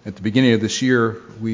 At the beginning of this year,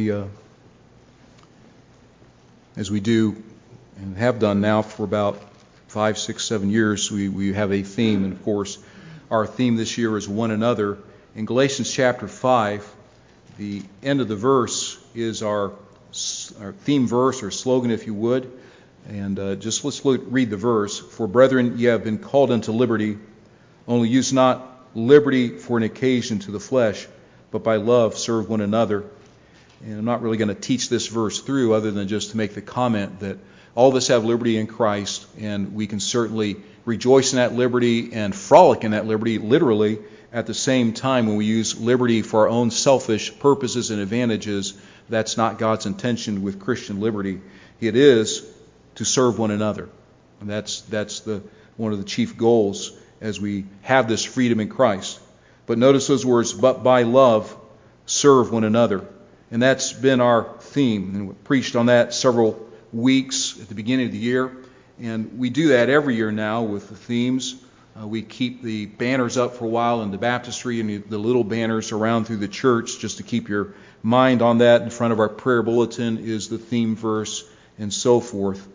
as we do and have done now for about 5, 6, 7 years, we have a theme. And of course, our theme this year is one another. In Galatians chapter 5, the end of the verse is our theme verse or slogan, if you would. And let's read the verse. For brethren, ye have been called unto liberty, only use not liberty for an occasion to the flesh, but by love serve one another. And I'm not really going to teach this verse through other than just to make the comment that all of us have liberty in Christ, and we can certainly rejoice in that liberty and frolic in that liberty, literally, at the same time when we use liberty for our own selfish purposes and advantages. That's not God's intention with Christian liberty. It is to serve one another. And that's one of the chief goals as we have this freedom in Christ. But notice those words, but by love serve one another. And that's been our theme. And we preached on that several weeks at the beginning of the year. And we do that every year now with the themes. We keep the banners up for a while in the baptistry and the little banners around through the church just to keep your mind on that. In front of our prayer bulletin is the theme verse and so forth.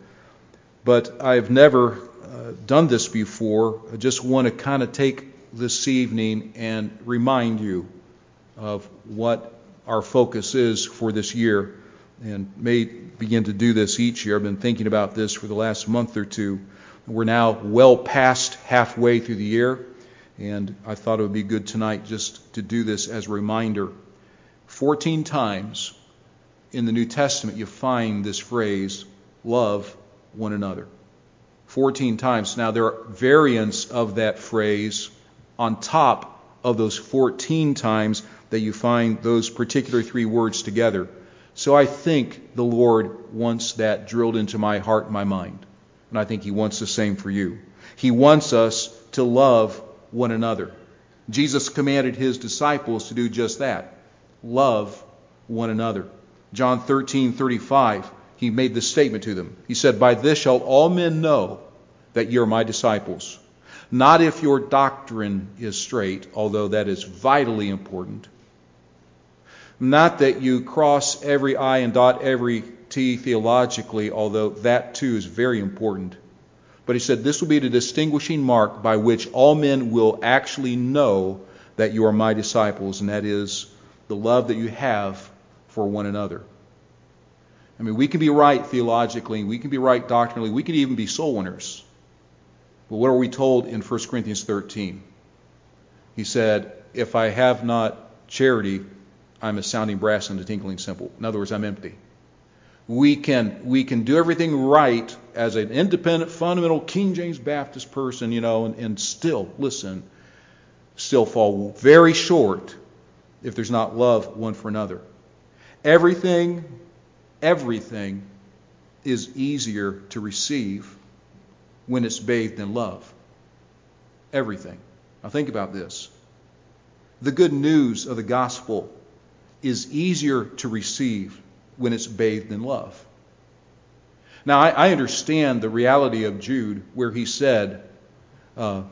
But I've never done this before. I just want to kind of take this evening and remind you of what our focus is for this year, and may begin to do this each year. I've been thinking about this for the last month or two. We're now well past halfway through the year, and I thought it would be good tonight just to do this as a reminder. 14 times in the New Testament you find this phrase, love one another. 14 times. Now there are variants of that phrase on top of those 14 times that you find those particular three words together. So I think the Lord wants that drilled into my heart and my mind. And I think He wants the same for you. He wants us to love one another. Jesus commanded His disciples to do just that. Love one another. John 13:35, He made this statement to them. He said, by this shall all men know that ye are my disciples. Not if your doctrine is straight, although that is vitally important. Not that you cross every I and dot every T theologically, although that too is very important. But He said this will be the distinguishing mark by which all men will actually know that you are my disciples, and that is the love that you have for one another. I mean, we can be right theologically, we can be right doctrinally, we can even be soul winners. But what are we told in 1 Corinthians 13? He said, if I have not charity, I'm a sounding brass and a tinkling cymbal. In other words, I'm empty. We can do everything right as an independent, fundamental King James Baptist person, and still fall very short if there's not love one for another. Everything is easier to receive when it's bathed in love. Everything. Now think about this. The good news of the gospel is easier to receive when it's bathed in love. Now I understand the reality of Jude where he said, and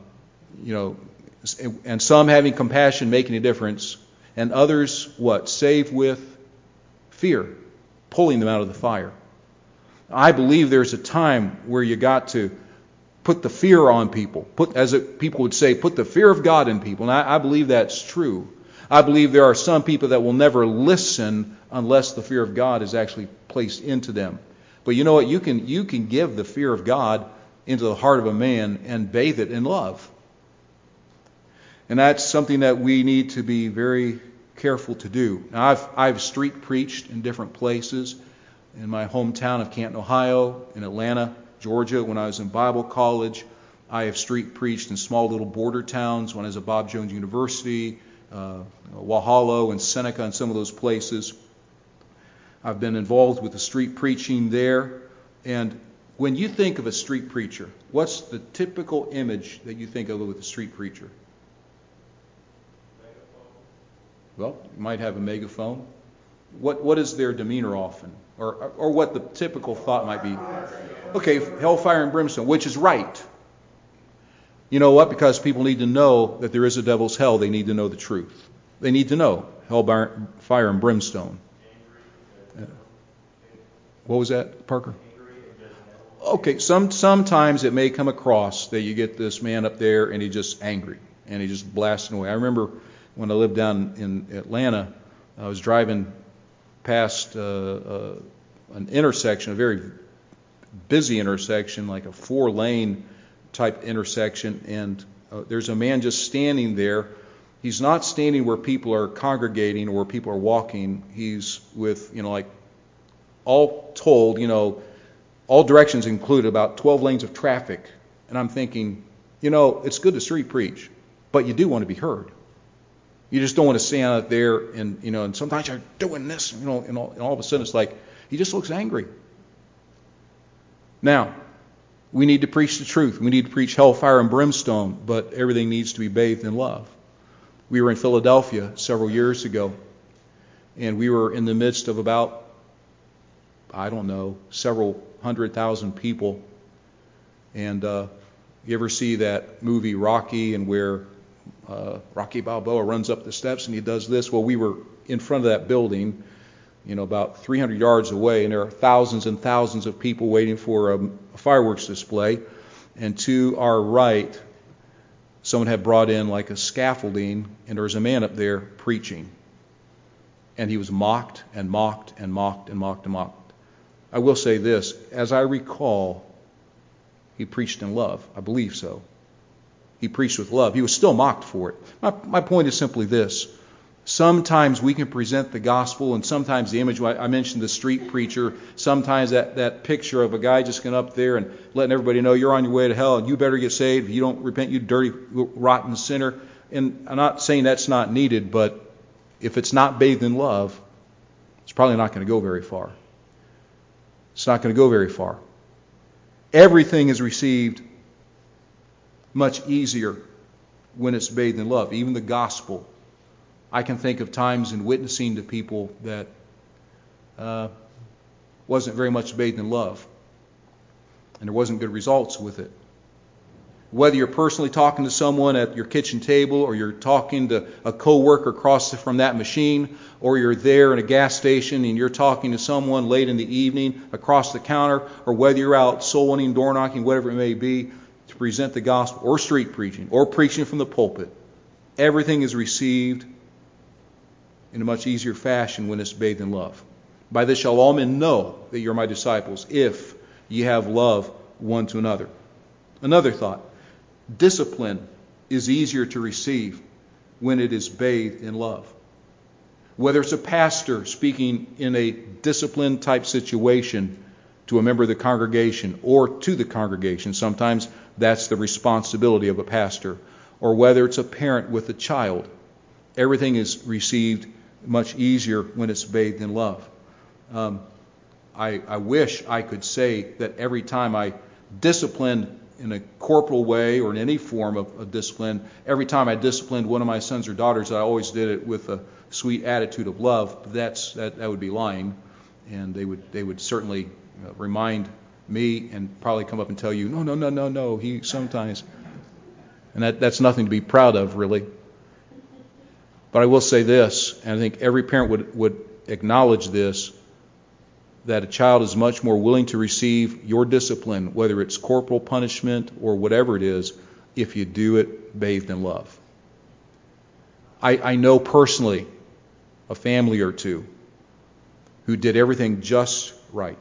some having compassion making a difference, and others save with fear, pulling them out of the fire. I believe there's a time where you got to put the fear on people. People would say, put the fear of God in people. And I believe that's true. I believe there are some people that will never listen unless the fear of God is actually placed into them. But you know what? You can give the fear of God into the heart of a man and bathe it in love. And that's something that we need to be very careful to do. Now, I've street preached in different places. In my hometown of Canton, Ohio, in Atlanta, Georgia, when I was in Bible college. I have street preached in small little border towns when I was at Bob Jones University, Walhalla and Seneca and some of those places. I've been involved with the street preaching there. And when you think of a street preacher, what's the typical image that you think of with a street preacher? Well, you might have a megaphone. What is their demeanor often? Or what the typical thought might be? Okay, hellfire and brimstone, which is right. You know what? Because people need to know that there is a devil's hell, they need to know the truth. They need to know. Fire and Brimstone. What was that, Parker? Okay, sometimes it may come across that you get this man up there and he's just angry and he's just blasting away. I remember when I lived down in Atlanta, I was driving past an intersection, a very busy intersection, like a 4-lane type intersection, and there's a man just standing there. He's not standing where people are congregating or where people are walking. He's with, like all told, all directions included, about 12 lanes of traffic. And I'm thinking, it's good to street preach, but you do want to be heard. You just don't want to stand out there and sometimes you're doing this, and all of a sudden it's like, he just looks angry. Now, we need to preach the truth. We need to preach hellfire and brimstone, but everything needs to be bathed in love. We were in Philadelphia several years ago, and we were in the midst of about, several 100,000 people. And you ever see that movie Rocky, and where Rocky Balboa runs up the steps and he does this? Well, we were in front of that building, about 300 yards away, and there are thousands and thousands of people waiting for a fireworks display. And to our right, someone had brought in like a scaffolding, and there was a man up there preaching. And he was mocked and mocked and mocked and mocked and mocked. I will say this, as I recall, he preached in love. I believe so. He preached with love. He was still mocked for it. My point is simply this. Sometimes we can present the gospel, and sometimes the image, I mentioned the street preacher, sometimes that picture of a guy just going up there and letting everybody know you're on your way to hell and you better get saved. If you don't repent, you dirty, rotten sinner. And I'm not saying that's not needed, but if it's not bathed in love, it's probably not going to go very far. It's not going to go very far. Everything is received much easier when it's bathed in love, even the gospel. I can think of times in witnessing to people that wasn't very much bathed in love, and there wasn't good results with it. Whether you're personally talking to someone at your kitchen table, or you're talking to a coworker across from that machine, or you're there in a gas station and you're talking to someone late in the evening across the counter, or whether you're out soul winning, door knocking, whatever it may be, to present the gospel, or street preaching, or preaching from the pulpit, everything is received in a much easier fashion when it's bathed in love. By this shall all men know that you're my disciples, if ye have love one to another. Another thought. Discipline is easier to receive when it is bathed in love. Whether it's a pastor speaking in a discipline type situation to a member of the congregation or to the congregation, sometimes that's the responsibility of a pastor, or whether it's a parent with a child, everything is received much easier when it's bathed in love. I wish I could say that every time I disciplined in a corporal way or in any form of discipline, every time I disciplined one of my sons or daughters, I always did it with a sweet attitude of love. That would be lying, and they would certainly remind me and probably come up and tell you, no, he sometimes, and that's nothing to be proud of, really. But I will say this, and I think every parent would acknowledge this, that a child is much more willing to receive your discipline, whether it's corporal punishment or whatever it is, if you do it bathed in love. I know personally a family or two who did everything just right.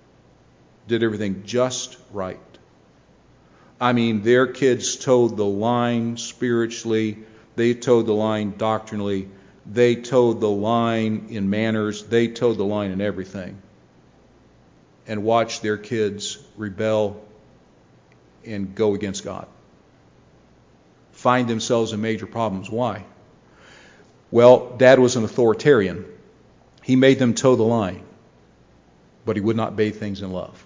I mean, their kids towed the line spiritually. They towed the line doctrinally. They towed the line in manners. They towed the line in everything. And watched their kids rebel and go against God. Find themselves in major problems. Why? Well, Dad was an authoritarian. He made them toe the line, but he would not bathe things in love.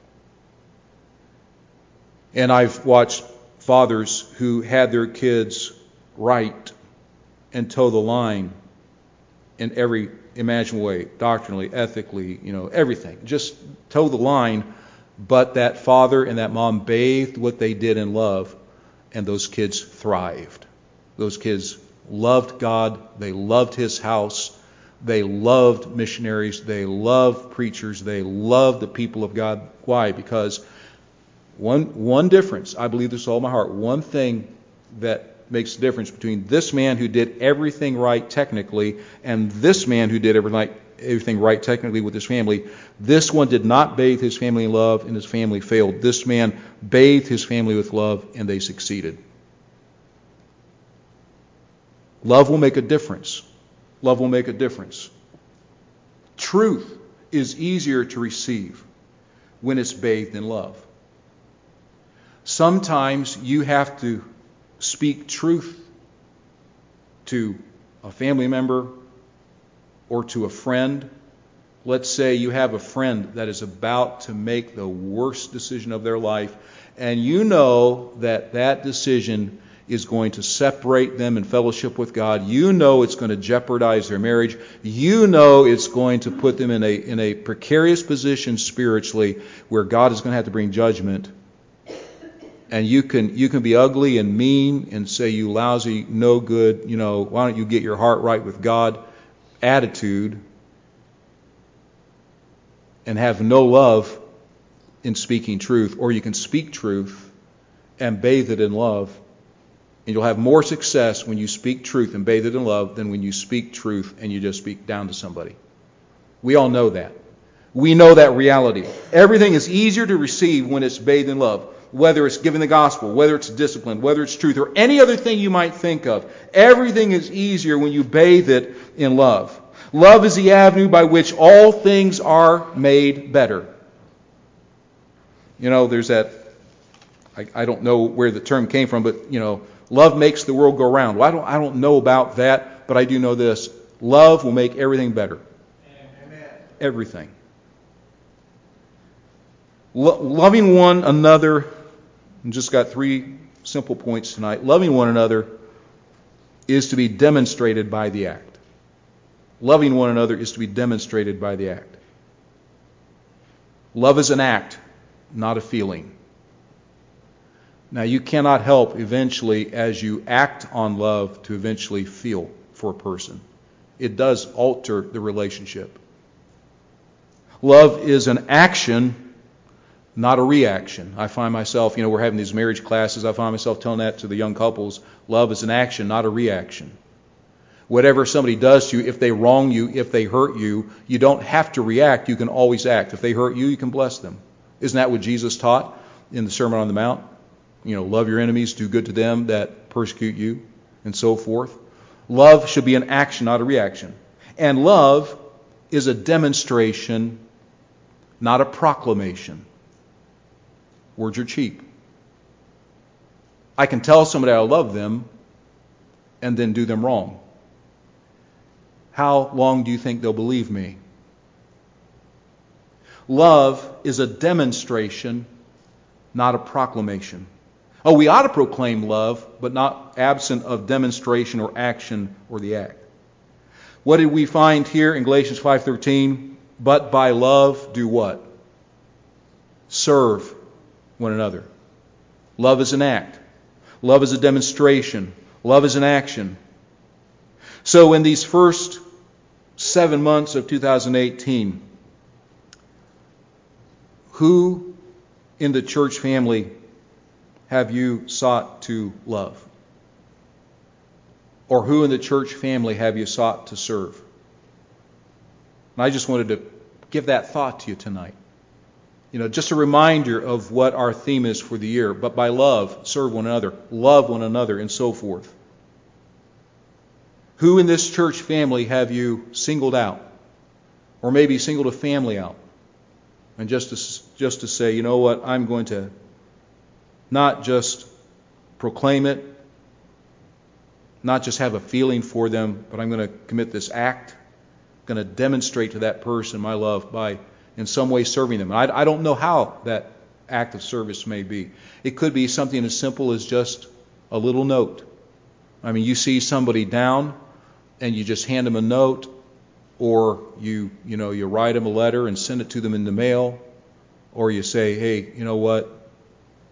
And I've watched fathers who had their kids right and toe the line in every imaginable way, doctrinally, ethically, everything. Just toe the line, but that father and that mom bathed what they did in love, and those kids thrived. Those kids loved God. They loved His house. They loved missionaries. They loved preachers. They loved the people of God. Why? Because one difference, I believe this with all my heart, one thing that makes the difference between this man who did everything right technically and this man who did everything right technically with his family, this one did not bathe his family in love and his family failed. This man bathed his family with love and they succeeded. Love will make a difference. Love will make a difference. Truth is easier to receive when it's bathed in love. Sometimes you have to speak truth to a family member or to a friend. Let's say you have a friend that is about to make the worst decision of their life, and you know that that decision is going to separate them in fellowship with God. You know it's going to jeopardize their marriage. You know it's going to put them in a precarious position spiritually where God is going to have to bring judgment. And you can be ugly and mean and say, you lousy, no good, why don't you get your heart right with God attitude and have no love in speaking truth. Or you can speak truth and bathe it in love. And you'll have more success when you speak truth and bathe it in love than when you speak truth and you just speak down to somebody. We all know that. We know that reality. Everything is easier to receive when it's bathed in love. Whether it's giving the gospel, whether it's discipline, whether it's truth, or any other thing you might think of. Everything is easier when you bathe it in love. Love is the avenue by which all things are made better. There's that, I don't know where the term came from, but, love makes the world go round. Well, I don't know about that, but I do know this. Love will make everything better. Amen. Everything. Loving one another, and just got 3 simple points tonight. Loving one another is to be demonstrated by the act. Loving one another is to be demonstrated by the act. Love is an act, not a feeling. Now, you cannot help eventually, as you act on love, to eventually feel for a person. It does alter the relationship. Love is an action, not a reaction. I find myself, we're having these marriage classes, I find myself telling that to the young couples. Love is an action, not a reaction. Whatever somebody does to you, if they wrong you, if they hurt you, you don't have to react. You can always act. If they hurt you, you can bless them. Isn't that what Jesus taught in the Sermon on the Mount? Love your enemies, do good to them that persecute you, and so forth. Love should be an action, not a reaction. And love is a demonstration, not a proclamation. Words are cheap. I can tell somebody I love them and then do them wrong. How long do you think they'll believe me? Love is a demonstration, not a proclamation. Oh, we ought to proclaim love, but not absent of demonstration or action or the act. What did we find here in Galatians 5:13? But by love do what? Serve one another. Love is an act. Love is a demonstration. Love is an action. So in these first 7 months of 2018, who in the church family have you sought to love? Or who in the church family have you sought to serve? And I just wanted to give that thought to you tonight. Just a reminder of what our theme is for the year. But by love, serve one another, love one another, and so forth. Who in this church family have you singled out? Or maybe singled a family out? And just to say, you know what, I'm going to not just proclaim it, not just have a feeling for them, but I'm going to commit this act. I'm going to demonstrate to that person my love by in some way serving them. I don't know how that act of service may be. It could be something as simple as just a little note. You see somebody down and you just hand them a note, or you write them a letter and send it to them in the mail, or you say, hey, you know what?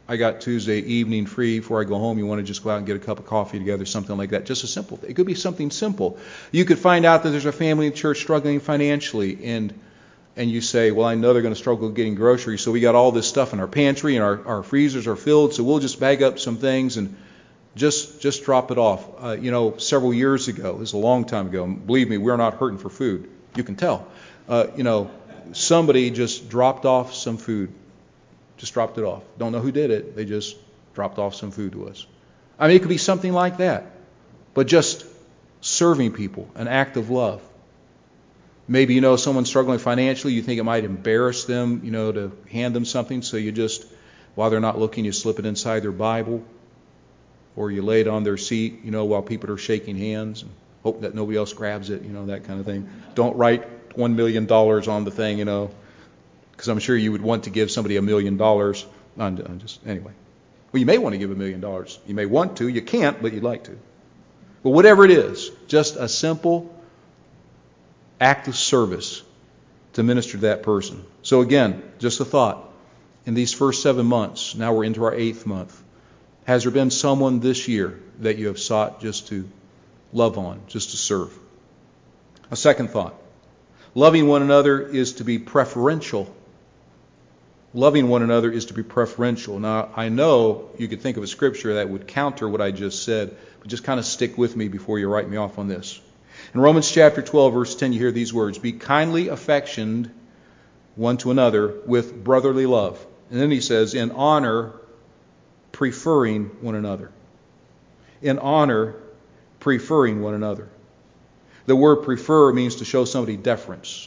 I got Tuesday evening free before I go home. You want to just go out and get a cup of coffee together, something like that. Just a simple thing. It could be something simple. You could find out that there's a family in church struggling financially, and you say, well, I know they're going to struggle getting groceries, so we got all this stuff in our pantry, and our freezers are filled, so we'll just bag up some things and just drop it off. Several years ago, this is a long time ago, and believe me, we're not hurting for food. You can tell. Somebody just dropped off some food. Just dropped it off. Don't know who did it. They just dropped off some food to us. I mean, it could be something like that. But just serving people, an act of love. Maybe someone's struggling financially. You think it might embarrass them, to hand them something. So you just, while they're not looking, you slip it inside their Bible. Or you lay it on their seat, while people are shaking hands. And hope that nobody else grabs it, that kind of thing. Don't write $1 million on the thing, because I'm sure you would want to give somebody $1 million. Anyway. Well, you may want to give $1 million. You may want to. You can't, but you'd like to. But whatever it is, just a simple act of service to minister to that person. So again, just a thought. In these first 7 months, now we're into our 8th month, has there been someone this year that you have sought just to love on, just to serve? A second thought. Loving one another is to be preferential. Loving one another is to be preferential. Now, I know you could think of a scripture that would counter what I just said, but just kind of stick with me before you write me off on this. In Romans chapter 12, verse 10, you hear these words, be kindly affectioned one to another with brotherly love. And then he says, in honor, preferring one another. In honor, preferring one another. The word prefer means to show somebody deference.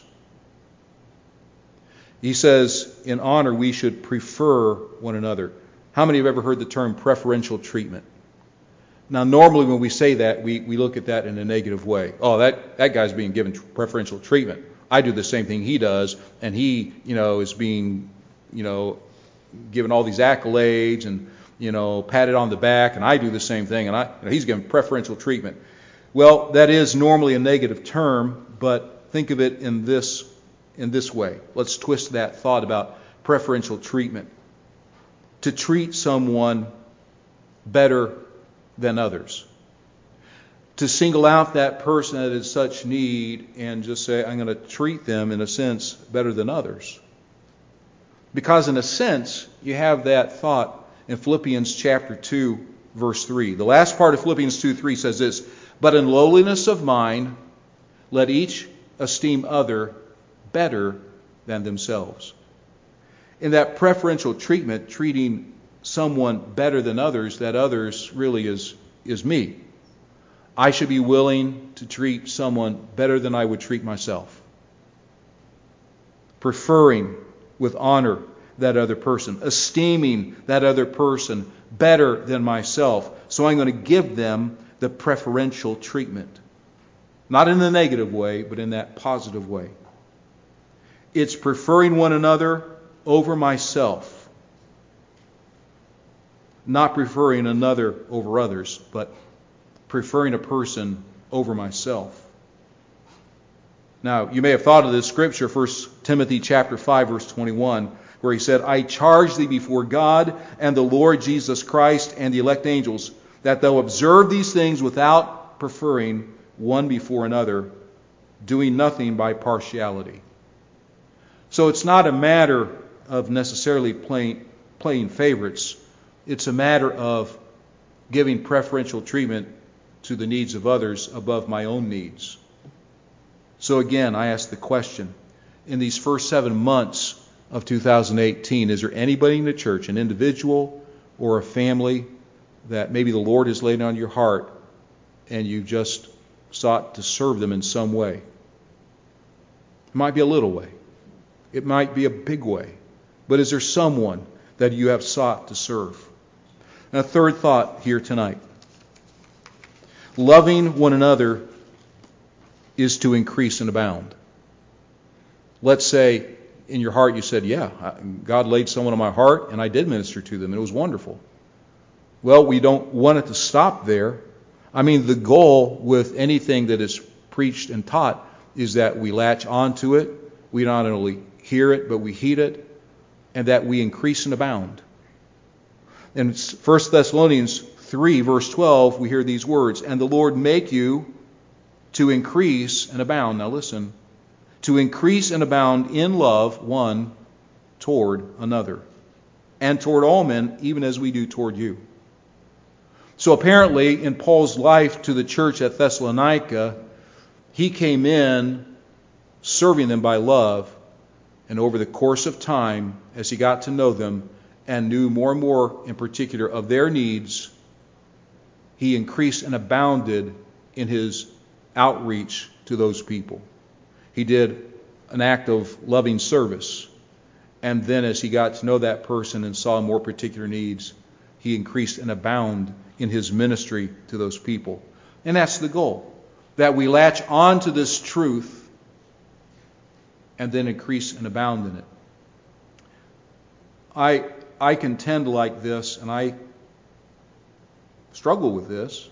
He says, in honor, we should prefer one another. How many have ever heard the term preferential treatment? Now, normally when we say that, we look at that in a negative way. Oh, that guy's being given preferential treatment. I do the same thing he does, and he, is being, given all these accolades and, patted on the back, and I do the same thing, and he's given preferential treatment. Well, that is normally a negative term, but think of it in this way. Let's twist that thought about preferential treatment. To treat someone better than others. To single out that person that is such need and just say, I'm going to treat them in a sense better than others. Because in a sense, you have that thought in Philippians chapter 2, verse 3. The last part of Philippians 2:3 says this, but in lowliness of mind, let each esteem other better than themselves. In that preferential treatment, treating someone better than others, that others really is me. I should be willing to treat someone better than I would treat myself. Preferring with honor that other person, esteeming that other person better than myself. So I'm going to give them the preferential treatment. Not in the negative way, but in that positive way. It's preferring one another over myself. Not preferring another over others, but preferring a person over myself. Now, you may have thought of this scripture, 1 Timothy chapter 5, verse 21, where he said, I charge thee before God and the Lord Jesus Christ and the elect angels, that thou observe these things without preferring one before another, doing nothing by partiality. So it's not a matter of necessarily playing favorites. It's a matter of giving preferential treatment to the needs of others above my own needs. So again, I ask the question, in these first 7 months of 2018, is there anybody in the church, an individual or a family, that maybe the Lord has laid on your heart and you've just sought to serve them in some way? It might be a little way. It might be a big way. But is there someone that you have sought to serve? And a third thought here tonight. Loving one another is to increase and abound. Let's say in your heart you said, yeah, God laid someone on my heart and I did minister to them. It was wonderful. Well, we don't want it to stop there. I mean, the goal with anything that is preached and taught is that we latch onto it. We not only hear it, but we heed it, and that we increase and abound. In 1 Thessalonians 3, verse 12, we hear these words, "And the Lord make you to increase and abound." Now listen. "To increase and abound in love one toward another, and toward all men, even as we do toward you." So apparently, in Paul's life to the church at Thessalonica, he came in serving them by love, and over the course of time, as he got to know them and knew more and more in particular of their needs, he increased and abounded in his outreach to those people. He did an act of loving service, and then as he got to know that person and saw more particular needs, he increased and abounded in his ministry to those people. And that's the goal, that we latch on to this truth and then increase and abound in it. I contend like this, and I struggle with this.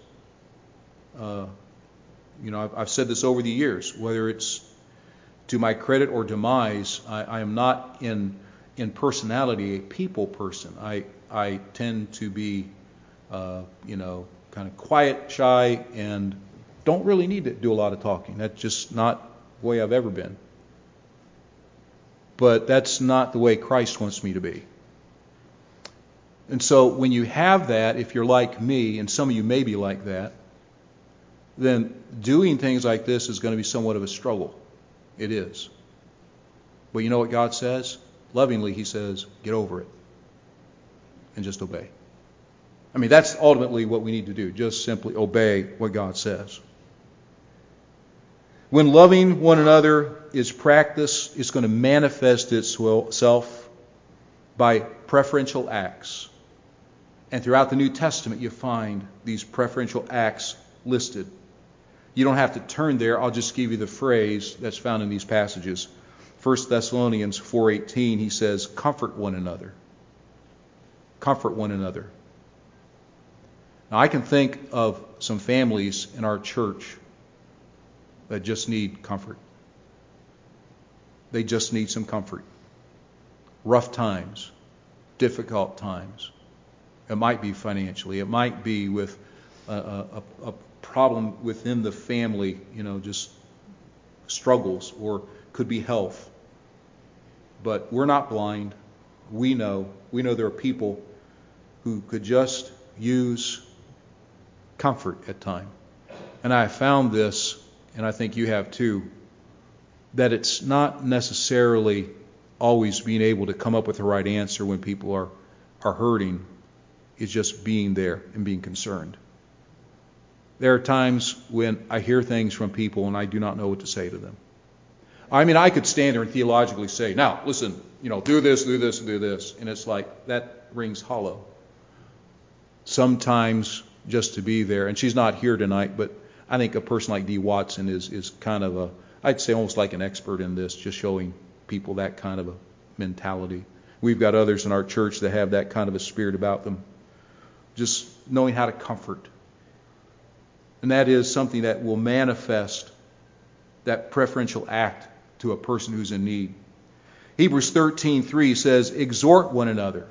I've said this over the years, whether it's to my credit or demise, I am not in personality a people person. I tend to be, kind of quiet, shy, and don't really need to do a lot of talking. That's just not the way I've ever been. But that's not the way Christ wants me to be. And so when you have that, if you're like me, and some of you may be like that, then doing things like this is going to be somewhat of a struggle. It is. But you know what God says? Lovingly, He says, get over it and just obey. I mean, that's ultimately what we need to do. Just simply obey what God says. When loving one another is practiced, it's going to manifest itself by preferential acts. And throughout the New Testament, you find these preferential acts listed. You don't have to turn there. I'll just give you the phrase that's found in these passages. 1 Thessalonians 4:18, he says, comfort one another. Comfort one another. Now, I can think of some families in our church that just need comfort. They just need some comfort. Rough times, difficult times. It might be financially. It might be with a problem within the family, just struggles, or could be health. But we're not blind. We know there are people who could just use comfort at times. And I have found this, and I think you have too, that it's not necessarily always being able to come up with the right answer when people are hurting. It's just being there and being concerned. There are times when I hear things from people and I do not know what to say to them. I mean, I could stand there and theologically say, now, listen, do this, do this, and do this. And it's like, that rings hollow. Sometimes just to be there, and she's not here tonight, but I think a person like Dee Watson is kind of I'd say almost like an expert in this, just showing people that kind of a mentality. We've got others in our church that have that kind of a spirit about them. Just knowing how to comfort. And that is something that will manifest that preferential act to a person who's in need. Hebrews 13:3 says, exhort one another.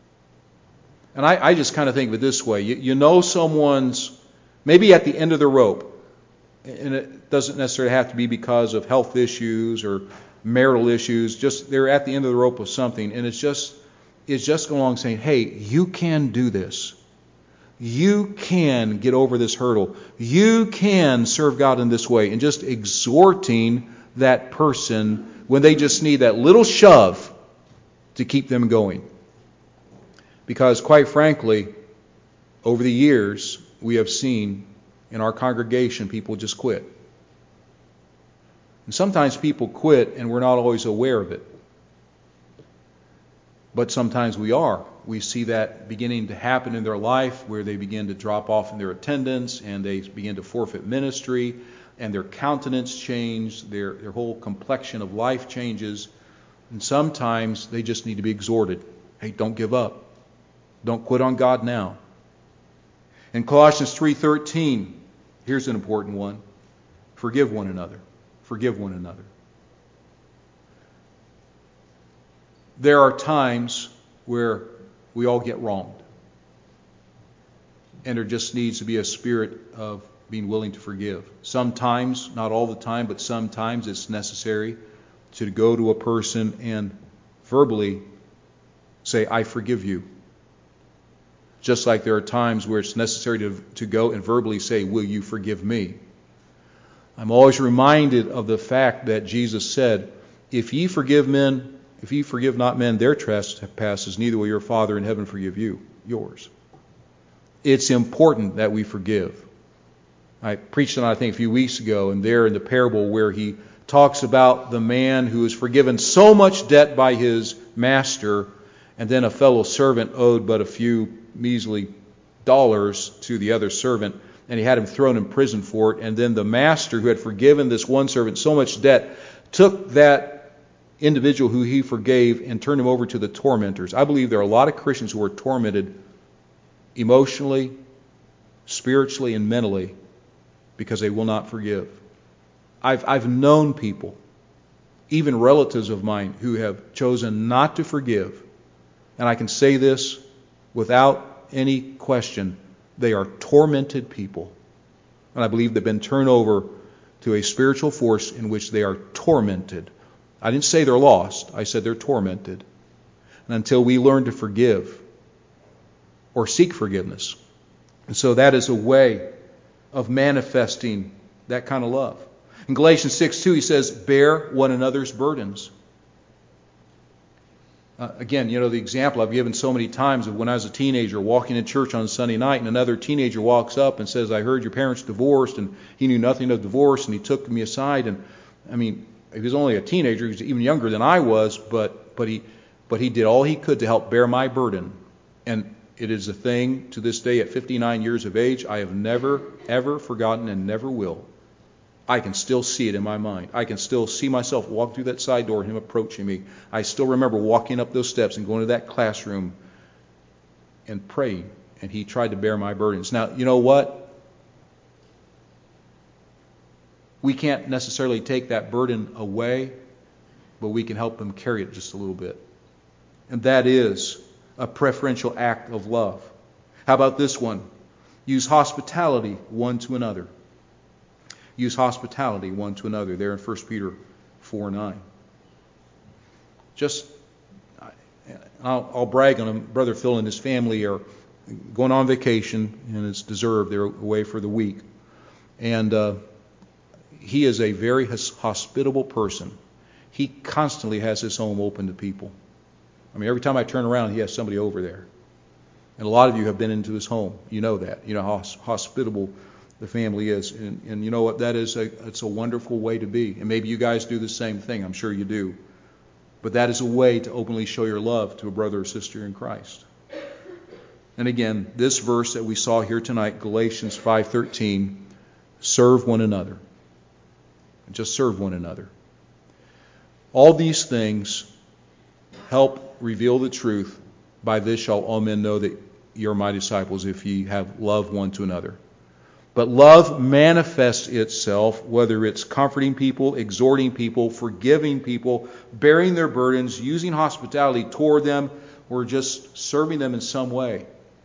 And I just kind of think of it this way. You know someone's maybe at the end of the rope. And it doesn't necessarily have to be because of health issues or marital issues. Just they're at the end of the rope of something. And it's just going along saying, hey, you can do this. You can get over this hurdle. You can serve God in this way. And just exhorting that person when they just need that little shove to keep them going. Because quite frankly, over the years, we have seen in our congregation people just quit. And sometimes people quit and we're not always aware of it. But sometimes we are. We see that beginning to happen in their life where they begin to drop off in their attendance and they begin to forfeit ministry and their countenance change, their whole complexion of life changes. And sometimes they just need to be exhorted. Hey, don't give up. Don't quit on God now. In Colossians 3:13, here's an important one. Forgive one another. Forgive one another. There are times where we all get wronged. And there just needs to be a spirit of being willing to forgive. Sometimes, not all the time, but sometimes it's necessary to go to a person and verbally say, I forgive you. Just like there are times where it's necessary to go and verbally say, will you forgive me? I'm always reminded of the fact that Jesus said, if ye forgive not men their trespasses, neither will your Father in heaven forgive you yours. It's important that we forgive. I preached on it, I think, a few weeks ago, and there in the parable where he talks about the man who is forgiven so much debt by his master, and then a fellow servant owed but a few measly dollars to the other servant, and he had him thrown in prison for it. And then the master, who had forgiven this one servant so much debt, took that individual who he forgave and turned him over to the tormentors. I believe there are a lot of Christians who are tormented emotionally, spiritually, and mentally because they will not forgive. I've known people, even relatives of mine, who have chosen not to forgive. And I can say this without any question. They are tormented people. And I believe they've been turned over to a spiritual force in which they are tormented. I didn't say they're lost. I said they're tormented. And until we learn to forgive or seek forgiveness. And so that is a way of manifesting that kind of love. In Galatians 6:2, he says, bear one another's burdens. Again, the example I've given so many times of when I was a teenager walking in church on Sunday night, and another teenager walks up and says, I heard your parents divorced, and he knew nothing of divorce, and he took me aside. And he was only a teenager, he was even younger than I was, but he did all he could to help bear my burden. And it is a thing to this day at 59 years of age I have never, ever forgotten and never will. I can still see it in my mind. I can still see myself walk through that side door and him approaching me. I still remember walking up those steps and going to that classroom and praying. And he tried to bear my burdens. Now, you know what? We can't necessarily take that burden away, but we can help him carry it just a little bit. And that is a preferential act of love. How about this one? Use hospitality one to another. Use hospitality one to another. There in 1 Peter 4:9. I'll brag on him. Brother Phil and his family are going on vacation, and it's deserved. They're away for the week. And he is a very hospitable person. He constantly has his home open to people. Every time I turn around, he has somebody over there. And a lot of you have been into his home. You know that. You know how hospitable the family is. And you know what? It's a wonderful way to be. And maybe you guys do the same thing. I'm sure you do. But that is a way to openly show your love to a brother or sister in Christ. And again, this verse that we saw here tonight, Galatians 5:13, serve one another. Just serve one another. All these things help reveal the truth. By this shall all men know that ye are my disciples, if ye have love one to another. But love manifests itself, whether it's comforting people, exhorting people, forgiving people, bearing their burdens, using hospitality toward them, or just serving them in some way.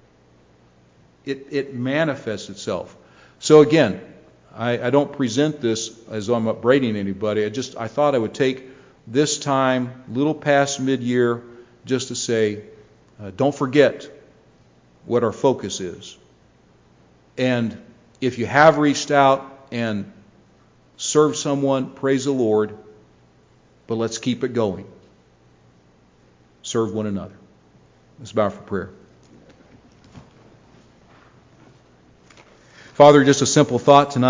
It manifests itself. So again, I don't present this as though I'm upbraiding anybody. I thought I would take this time, little past mid-year, just to say, don't forget what our focus is. And if you have reached out and served someone, praise the Lord, but let's keep it going. Serve one another. Let's bow for prayer. Father, just a simple thought tonight.